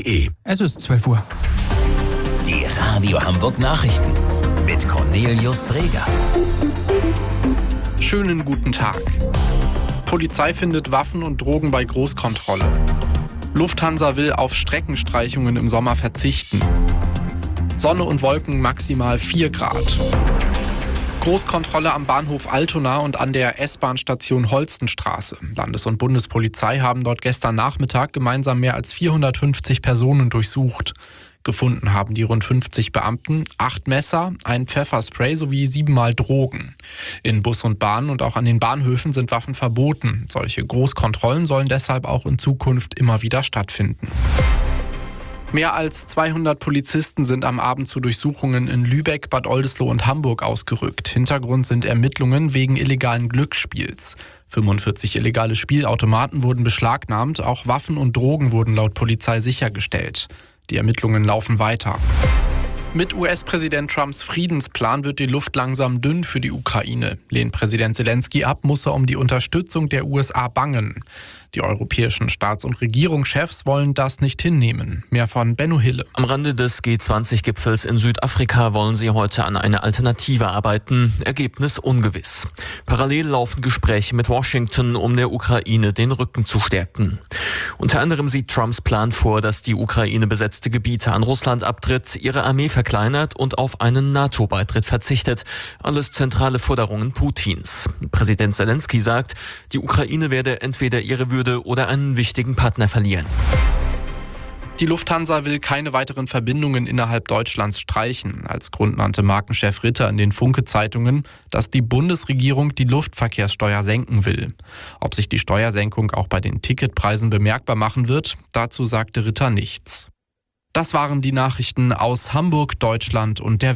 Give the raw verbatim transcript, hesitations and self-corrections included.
e. Es ist zwölf Uhr. Die Radio Hamburg Nachrichten mit Cornelius Dreger. Schönen guten Tag. Polizei findet Waffen und Drogen bei Großkontrolle. Lufthansa will auf Streckenstreichungen im Sommer verzichten. Sonne und Wolken maximal vier Grad. Großkontrolle am Bahnhof Altona und an der S-Bahn-Station Holstenstraße. Landes- und Bundespolizei haben dort gestern Nachmittag gemeinsam mehr als vierhundertfünfzig Personen durchsucht. Gefunden haben die rund fünfzig Beamten acht Messer, ein Pfefferspray sowie siebenmal Drogen. In Bus und Bahn und auch an den Bahnhöfen sind Waffen verboten. Solche Großkontrollen sollen deshalb auch in Zukunft immer wieder stattfinden. Mehr als zweihundert Polizisten sind am Abend zu Durchsuchungen in Lübeck, Bad Oldesloe und Hamburg ausgerückt. Hintergrund sind Ermittlungen wegen illegalen Glücksspiels. fünfundvierzig illegale Spielautomaten wurden beschlagnahmt, auch Waffen und Drogen wurden laut Polizei sichergestellt. Die Ermittlungen laufen weiter. Mit U S-Präsident Trumps Friedensplan wird die Luft langsam dünn für die Ukraine. Lehnt Präsident Zelensky ab, muss er um die Unterstützung der U S A bangen. Die europäischen Staats- und Regierungschefs wollen das nicht hinnehmen. Mehr von Benno Hille. Am Rande des G zwanzig Gipfels in Südafrika wollen sie heute an einer Alternative arbeiten. Ergebnis ungewiss. Parallel laufen Gespräche mit Washington, um der Ukraine den Rücken zu stärken. Unter anderem sieht Trumps Plan vor, dass die Ukraine besetzte Gebiete an Russland abtritt, ihre Armee verkleinert und auf einen NATO-Beitritt verzichtet. Alles zentrale Forderungen Putins. Präsident Zelensky sagt, die Ukraine werde entweder ihre Würde oder einen wichtigen Partner verlieren. Die Lufthansa will keine weiteren Verbindungen innerhalb Deutschlands streichen. Als Grund nannte Markenchef Ritter in den Funke-Zeitungen, dass die Bundesregierung die Luftverkehrssteuer senken will. Ob sich die Steuersenkung auch bei den Ticketpreisen bemerkbar machen wird, dazu sagte Ritter nichts. Das waren die Nachrichten aus Hamburg, Deutschland und der